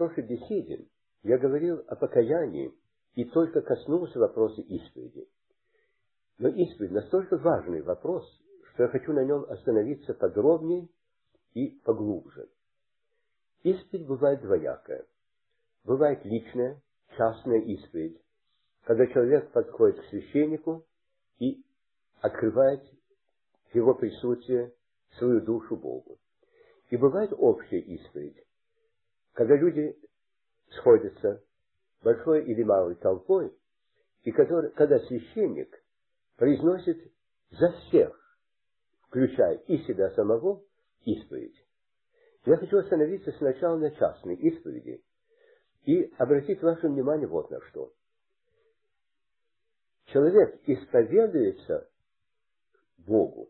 прошлой беседе я говорил о покаянии и только коснулся вопроса исповеди. Но исповедь настолько важный вопрос, что я хочу на нем остановиться подробнее и поглубже. Исповедь бывает двоякая. Бывает личная, частная исповедь, когда человек подходит к священнику и открывает в его присутствии свою душу Богу. И бывает общая исповедь, когда люди сходятся большой или малой толпой, и когда священник произносит за всех, включая и себя самого, исповедь. Я хочу остановиться сначала на частной исповеди и обратить ваше внимание вот на что. Человек исповедуется Богу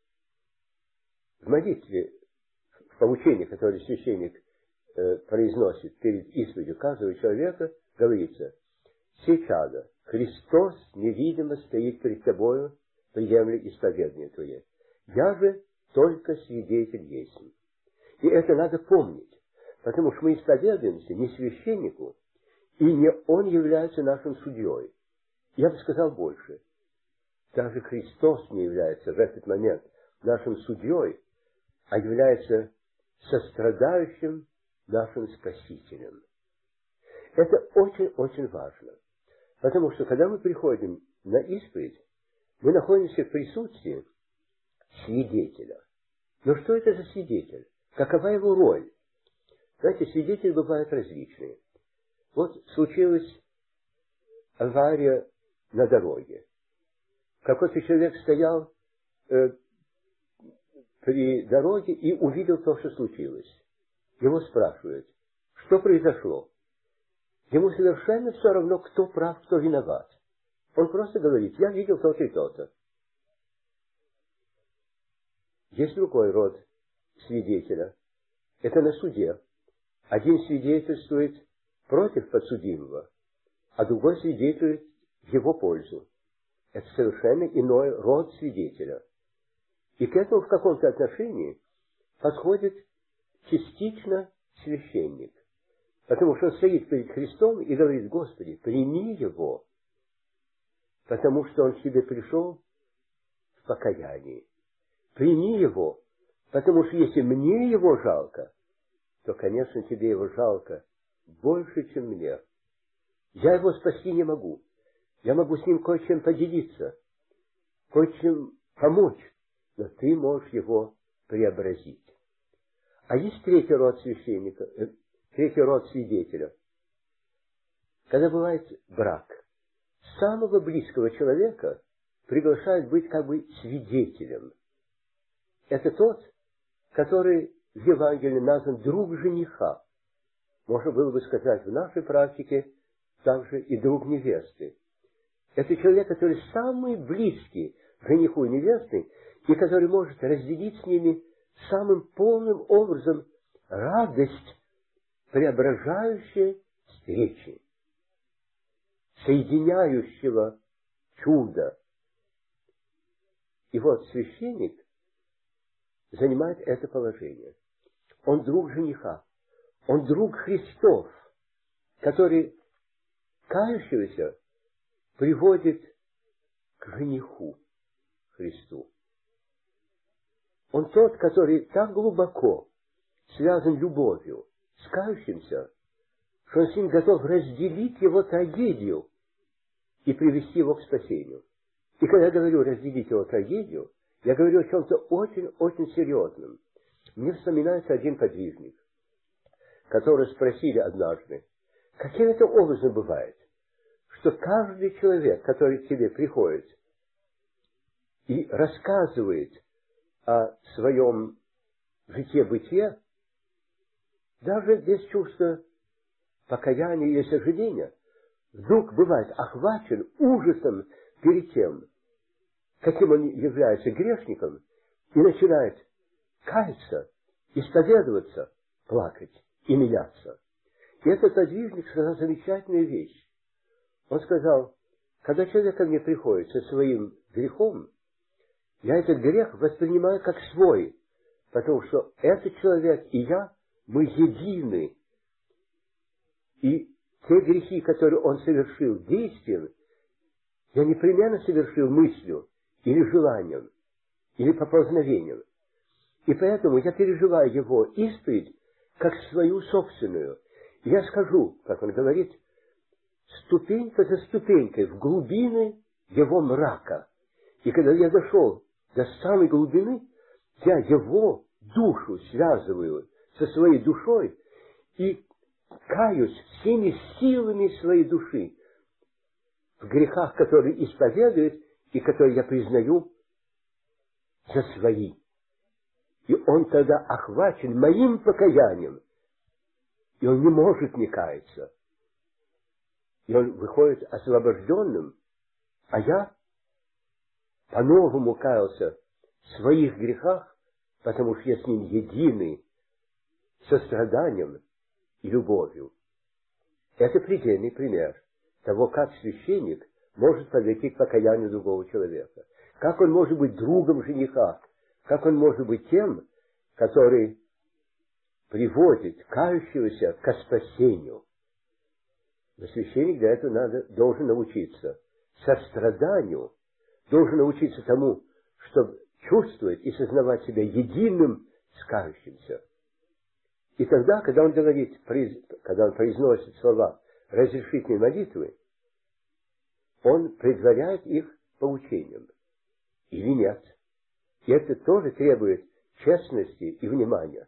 в молитве, в поучении, которое священник произносит перед исповедью каждого человека, говорится: «Се чада, Христос невидимо стоит перед тобою, приемли исповедание твое. Я же только свидетель есть». И это надо помнить, потому что мы исповедуемся не священнику, и не он является нашим судьей. Я бы сказал больше. Даже Христос не является в этот момент нашим судьей, а является сострадающим нашим Спасителем. Это очень-очень важно. Потому что, когда мы приходим на исповедь, мы находимся в присутствии свидетеля. Но что это за свидетель? Какова его роль? Знаете, свидетели бывают различные. Вот случилась авария на дороге. Какой-то человек стоял при дороге и увидел то, что случилось. Его спрашивают, что произошло. Ему совершенно все равно, кто прав, кто виноват. Он просто говорит: я видел то-то и то-то. Есть другой род свидетеля. Это на суде. Один свидетельствует против подсудимого, а другой свидетельствует в его пользу. Это совершенно иной род свидетеля. И к этому в каком-то отношении подходит частично священник. Потому что он стоит перед Христом и говорит: Господи, прими его, потому что он к тебе пришел в покаянии. Прими его, потому что если мне его жалко, то, конечно, тебе его жалко больше, чем мне. Я его спасти не могу. Я могу с ним кое-чем поделиться, кое-чем помочь, но ты можешь его преобразить. А есть третий род священника, третий род свидетеля. Когда бывает брак, самого близкого человека приглашают быть как бы свидетелем. Это тот, который в Евангелии назван друг жениха. Можно было бы сказать в нашей практике также и друг невесты. Это человек, который самый близкий к жениху и невесте, и который может разделить с ними самым полным образом радость преображающей встречи, соединяющего чуда. И вот священник занимает это положение. Он друг жениха, он друг Христов, который кающегося приводит к жениху Христу. Он тот, который так глубоко связан любовью с кающимся, что он с ним готов разделить его трагедию и привести его к спасению. И когда я говорю разделить его трагедию, я говорю о чем-то очень-очень серьезном. Мне вспоминается один подвижник, которого спросили однажды, каким это образом бывает, что каждый человек, который к тебе приходит и рассказывает о своем житье-бытие, даже без чувства покаяния или сожаления, вдруг бывает охвачен ужасом перед тем, каким он является грешником, и начинает каяться, исповедоваться, плакать и меняться. И этот подвижник сказал замечательную вещь. Он сказал: когда человек ко мне приходит со своим грехом, я этот грех воспринимаю как свой, потому что этот человек и я, мы едины И те грехи, которые он совершил действием, я непременно совершил мыслью, или желанием, или поползновением. И поэтому я переживаю его исповедь как свою собственную. И я скажу, как он говорит, ступенька за ступенькой в глубины его мрака. И когда я дошел до самой глубины, я его душу связываю со своей душой и каюсь всеми силами своей души в грехах, которые исповедует и которые я признаю за свои. И он тогда охвачен моим покаянием, и он не может не каяться. И он выходит освобожденным, а я по-новому каялся в своих грехах, потому что я с ним единый состраданием и любовью. Это предельный пример того, как священник может подойти к покаянию другого человека. Как он может быть другом жениха, как он может быть тем, который приводит кающегося к спасению. Но священник для этого должен научиться состраданию, должен научиться тому, чтобы чувствовать и сознавать себя единым с кающимся. И тогда, когда он говорит, когда он произносит слова разрешительной молитвы, он предваряет их поучением. Или нет. И это тоже требует честности и внимания.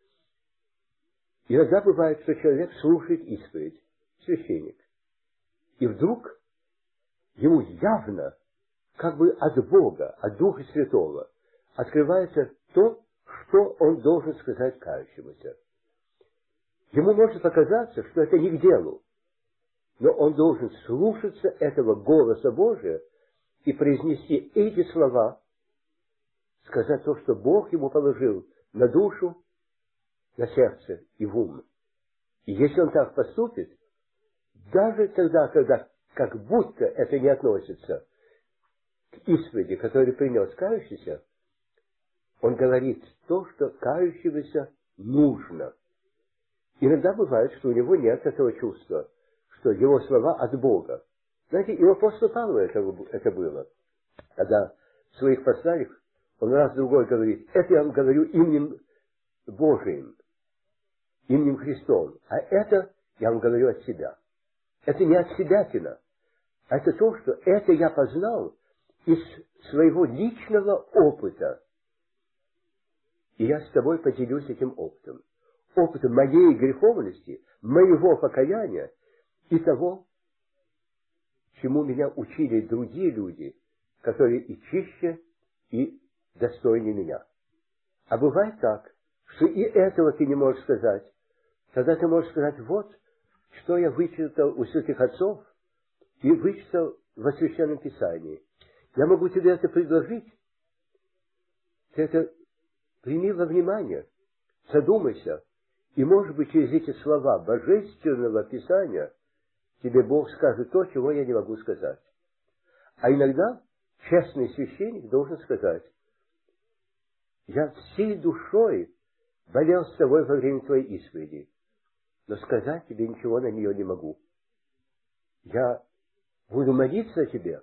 Иногда бывает, что человек слушает исповедь, священник, и вдруг ему явно, как бы от Бога, от Духа Святого, открывается то, что он должен сказать кающемуся. Ему может показаться, что это не к делу, но он должен слушаться этого голоса Божия и произнести эти слова, сказать то, что Бог ему положил на душу, на сердце и в ум. И если он так поступит, даже тогда, когда как будто это не относится к исповеди, которую принес кающийся, он говорит то, что кающегося нужно. Иногда бывает, что у него нет этого чувства, что его слова от Бога. Знаете, и у апостола Павла это было. Когда в своих посланиях он раз-другой говорит, это я вам говорю именем Божиим, именем Христовым, а это я вам говорю от себя. Это не от себятина, а это то, что это я познал из своего личного опыта. И я с тобой поделюсь этим опытом. Опытом моей греховности, моего покаяния и того, чему меня учили другие люди, которые и чище, и достойнее меня. А бывает так, что и этого ты не можешь сказать. Тогда ты можешь сказать, вот, что я вычитал у святых отцов и вычитал во Священном Писании. Я могу тебе это предложить. Ты это прими во внимание, задумайся. И, может быть, через эти слова Божественного Писания тебе Бог скажет то, чего я не могу сказать. А иногда честный священник должен сказать, я всей душой болел с тобой во время твоей исповеди, но сказать тебе ничего на нее не могу. Я буду молиться о тебе,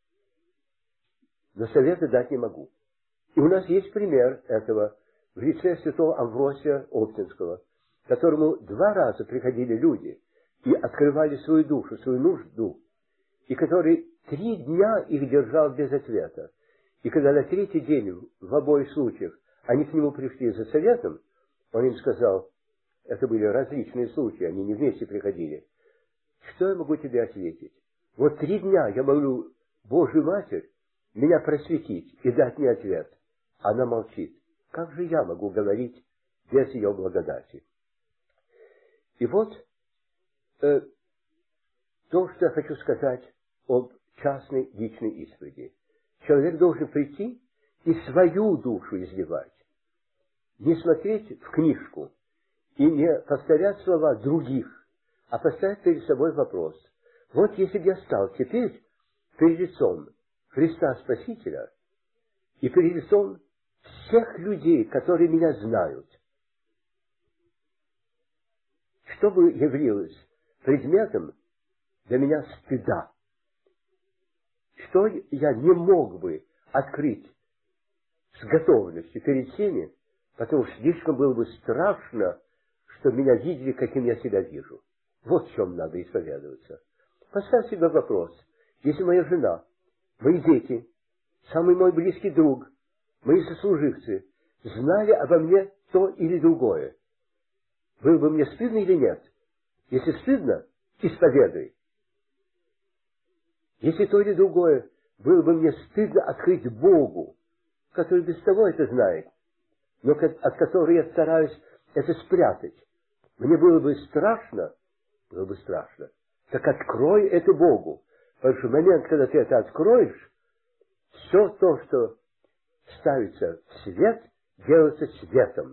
но совета дать не могу. И у нас есть пример этого в лице святого Амвросия Оптинского, к которому 2 раза приходили люди и открывали свою душу, свою нужду, и который 3 дня их держал без ответа. И когда на 3-й день, в обоих случаях, они к нему пришли за советом, он им сказал, это были различные случаи, они не вместе приходили, что я могу тебе ответить? Вот 3 дня я молю Божью Матерь меня просветить и дать мне ответ. Она молчит. Как же я могу говорить без ее благодати? И вот то, что я хочу сказать об частной личной исповеди. Человек должен прийти и свою душу изливать. Не смотреть в книжку и не повторять слова других, а поставить перед собой вопрос. Вот если бы я стал теперь перед лицом Христа Спасителя и перед лицом всех людей, которые меня знают, что бы явилось предметом для меня стыда, что я не мог бы открыть с готовностью перед всеми, потому что слишком было бы страшно, чтобы меня видели, каким я себя вижу. Вот в чем надо исповедоваться. Поставь себе вопрос. Если моя жена, мои дети, самый мой близкий друг, мои сослуживцы знали обо мне то или другое, было бы мне стыдно или нет? Если стыдно, исповедуй. Если то или другое, было бы мне стыдно открыть Богу, который без того это знает, но от которого я стараюсь это спрятать. Мне было бы страшно, так открой это Богу. Потому что в момент, когда ты это откроешь, все то, что ставится в свет, делается светом.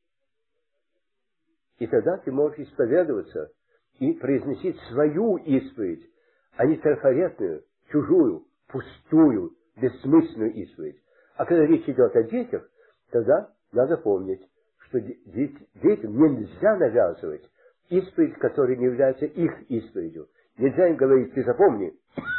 И тогда ты можешь исповедоваться и произносить свою исповедь, а не трафаретную, чужую, пустую, бессмысленную исповедь. А когда речь идет о детях, тогда надо помнить, что детям нельзя навязывать исповедь, которая не является их исповедью. Нельзя им говорить: ты запомни,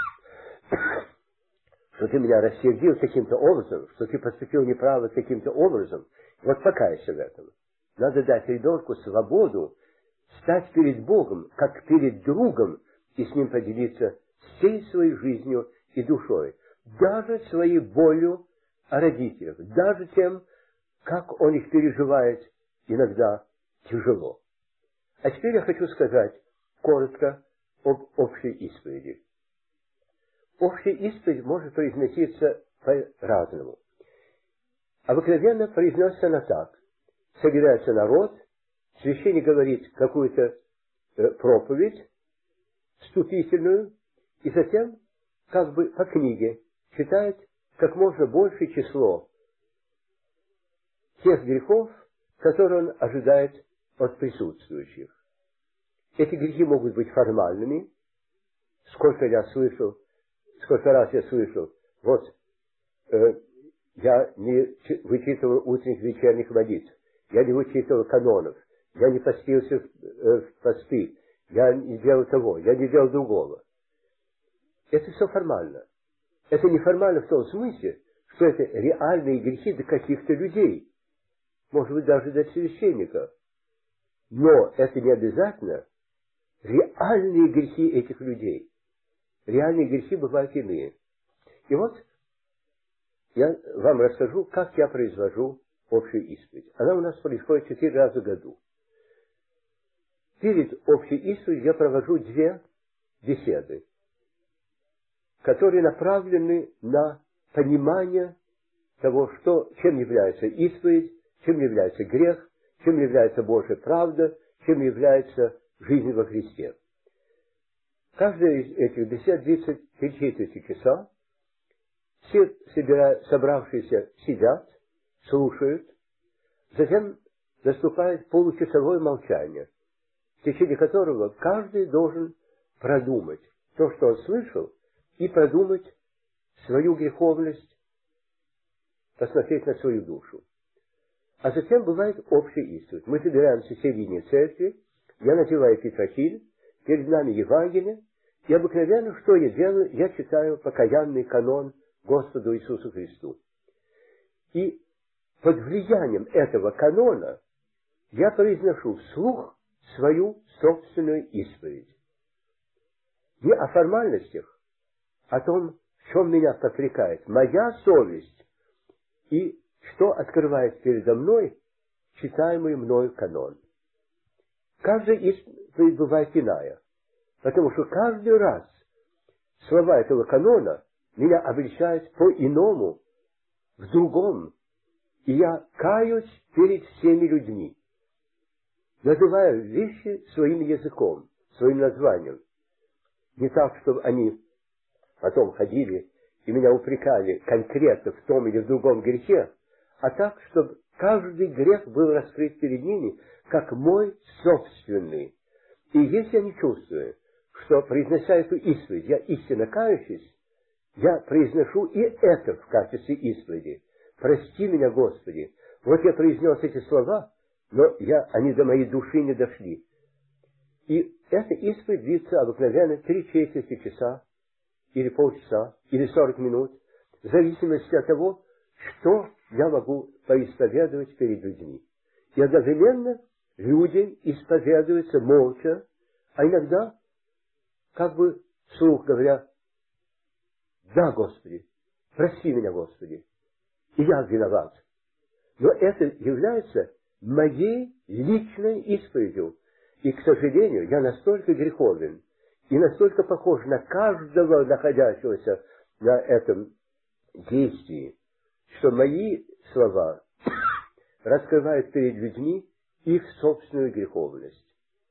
что ты меня рассердил таким-то образом, что ты поступил неправо таким-то образом. Вот покайся в этом. Надо дать ребенку свободу стать перед Богом, как перед другом, и с ним поделиться всей своей жизнью и душой, даже своей болью о родителях, даже тем, как он их переживает иногда тяжело. А теперь я хочу сказать коротко об общей исповеди. Общая исповедь может произноситься по-разному. Обыкновенно произносится она так. Собирается народ, священник говорит какую-то проповедь вступительную, и затем, как бы по книге, читает как можно большее число тех грехов, которые он ожидает от присутствующих. Эти грехи могут быть формальными. Сколько раз я слышал, вот я не вычитывал утренних вечерних молитв, я не вычитывал канонов, я не постился в посты, я не делал того, я не делал другого. Это все формально. Это не формально в том смысле, что это реальные грехи до каких-то людей, может быть, даже до священника. Но это не обязательно реальные грехи этих людей. Реальные грехи бывают иные. И вот я вам расскажу, как я произвожу общую исповедь. Она у нас происходит 4 раза в году. Перед общей исповедью я провожу 2 беседы, которые направлены на понимание того, чем является исповедь, чем является грех, чем является Божья правда, чем является жизнь во Христе. Каждая из этих бесед длится 3 часа. Все собравшиеся сидят, слушают. Затем наступает получасовое молчание, в течение которого каждый должен продумать то, что он слышал, и продумать свою греховность, посмотреть на свою душу. А затем бывает общая исповедь. Мы собираемся в середине церкви, я надеваю петрохиль, перед нами Евангелие, и обыкновенно, что я делаю, я читаю покаянный канон Господу Иисусу Христу. И под влиянием этого канона я произношу вслух свою собственную исповедь. Не о формальностях, о том, в чем меня попрекает моя совесть, и что открывает передо мной читаемый мною канон. Каждая исповедь бывает иная, потому что каждый раз слова этого канона меня обличают по-иному, в другом, и я каюсь перед всеми людьми, называю вещи своим языком, своим названием. Не так, чтобы они потом ходили и меня упрекали конкретно в том или в другом грехе, а так, чтобы каждый грех был раскрыт перед ними, как мой собственный. И если я не чувствую, что, произнося эту исповедь, я истинно кающийся, я произношу и это в качестве исповеди. Прости меня, Господи. Вот я произнес эти слова, но они до моей души не дошли. И эта исповедь длится обыкновенно 3/4 часа, или полчаса, или 40 минут, в зависимости от того, что я могу поисповедовать перед людьми. И одновременно люди исповедуются молча, а иногда как бы вслух говоря: да, Господи, прости меня, Господи, и я виноват. Но это является моей личной исповедью. И, к сожалению, я настолько греховен и настолько похож на каждого находящегося на этом действии, что мои слова раскрывают перед людьми их собственную греховность.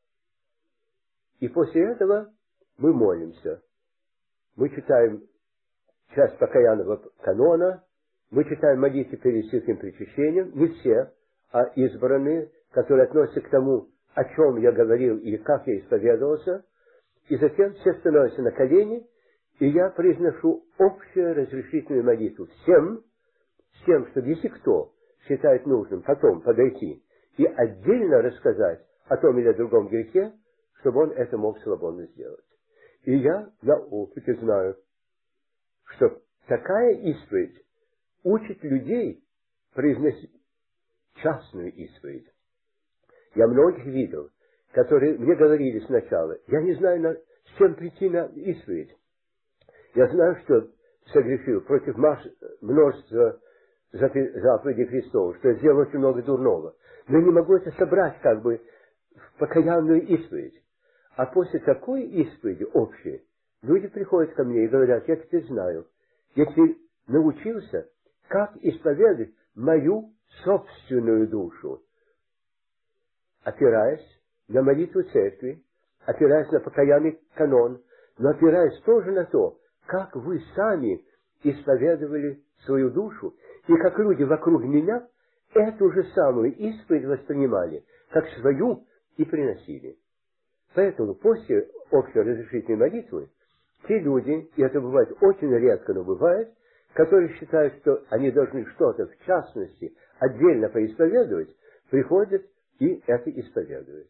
И после этого мы молимся. Мы читаем часть покаянного канона, мы читаем молитвы перед святым причащением, не все, а избранные, которые относятся к тому, о чем я говорил или как я исповедовался, и затем все становятся на колени, и я произношу общую разрешительную молитву всем, с тем, чтобы если кто считает нужным потом подойти и отдельно рассказать о том или другом грехе, чтобы он это мог свободно сделать. И я на опыте знаю, что такая исповедь учит людей произносить частную исповедь. Я многих видел, которые мне говорили сначала: я не знаю, с чем прийти на исповедь. Я знаю, что согрешил против множества заповедей Христовых, что я сделал очень много дурного, но не могу это собрать как бы в покаянную исповедь. А после такой исповеди общей люди приходят ко мне и говорят: я теперь знаю, я теперь научился, как исповедать мою собственную душу, опираясь на молитву церкви, опираясь на покаянный канон, но опираясь тоже на то, как вы сами исповедовали свою душу, и как люди вокруг меня эту же самую исповедь воспринимали, как свою, и приносили. Поэтому после общей разрешительной молитвы те люди, и это бывает очень редко, но бывает, которые считают, что они должны что-то в частности отдельно поисповедовать, приходят и это исповедуют.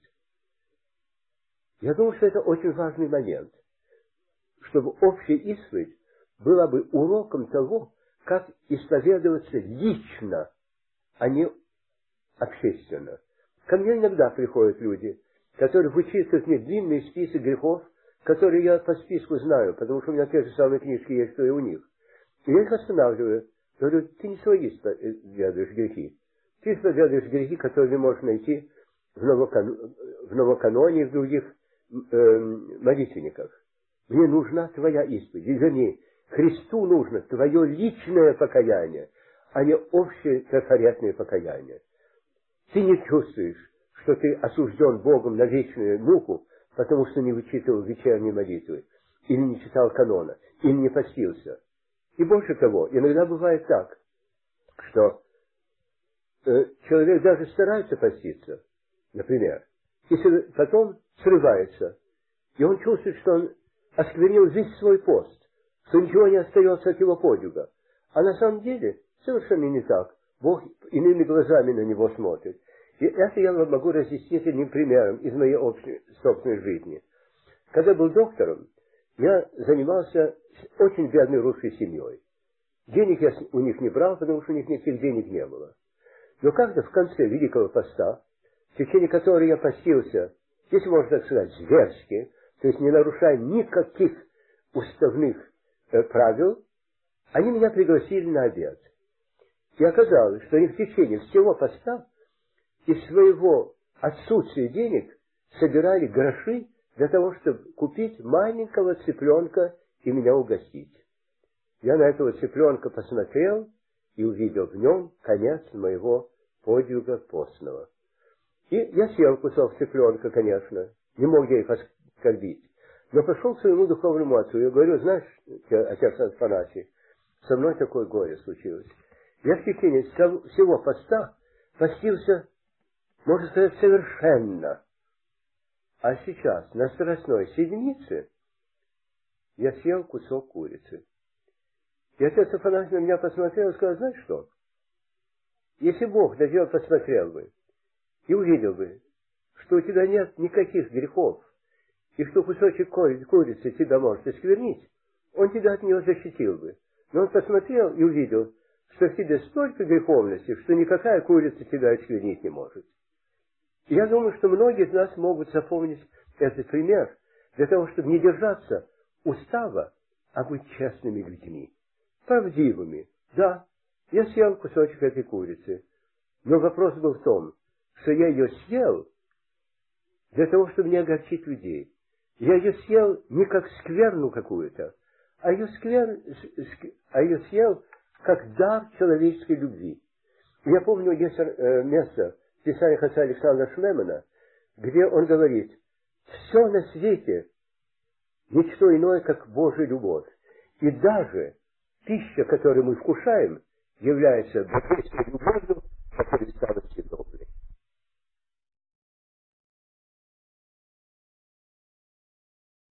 Я думаю, что это очень важный момент, чтобы общая исповедь была бы уроком того, как исповедоваться лично, а не общественно. Ко мне иногда приходят люди, которые вычитывают мне длинный список грехов, которые я по списку знаю, потому что у меня те же самые книжки есть, что и у них. И я их останавливаю. Говорю: ты не свои исповедуешь грехи. Ты исповедуешь грехи, которые можешь найти в Новоканоне и в других молитвенниках. Мне нужна твоя исповедь. Вернее, Христу нужно твое личное покаяние, а не общее трафаретное покаяние. Ты не чувствуешь, что ты осужден Богом на вечную муку, потому что не вычитывал вечерние молитвы, или не читал канона, или не постился. И больше того, иногда бывает так, что человек даже старается поститься, например, и потом срывается, и он чувствует, что он осквернил весь свой пост, что ничего не остается от его подвига. А на самом деле совершенно не так. Бог иными глазами на него смотрит. И это я могу разъяснить одним примером из моей собственной жизни. Когда был доктором, я занимался очень бедной русской семьей. Денег я у них не брал, потому что у них никаких денег не было. Но как-то в конце Великого Поста, в течение которого я постился, если можно так сказать, зверски, то есть не нарушая никаких уставных правил, они меня пригласили на обед. И оказалось, что они в течение всего поста из своего отсутствия денег собирали гроши для того, чтобы купить маленького цыпленка и меня угостить. Я на этого цыпленка посмотрел и увидел в нем конец моего подвига постного. И я съел кусок цыпленка, конечно, не мог я их оскорбить. Но пошел к своему духовному отцу и говорю: знаешь, отец Афанасий, со мной такое горе случилось. Я в течение всего поста постился, можно сказать, совершенно. А сейчас на Страстной Седмице я съел кусок курицы. И отец Афанасий на меня посмотрел и сказал: знаешь что, если Бог на тебя посмотрел бы и увидел бы, что у тебя нет никаких грехов, и что кусочек курицы тебя может осквернить, он тебя от нее защитил бы. Но он посмотрел и увидел, что в тебе столько греховности, что никакая курица тебя осквернить не может. И я думаю, что многие из нас могут запомнить этот пример для того, чтобы не держаться устава, а быть честными людьми, правдивыми. Да, я съел кусочек этой курицы, но вопрос был в том, что я ее съел для того, чтобы не огорчить людей. Я ее съел не как скверну какую-то, а ее съел как дар человеческой любви. Я помню, есть место в Писании отца Александра Шмемана, где он говорит: все на свете ничто иное, как Божья любовь. И даже пища, которую мы вкушаем, является божественной любовью.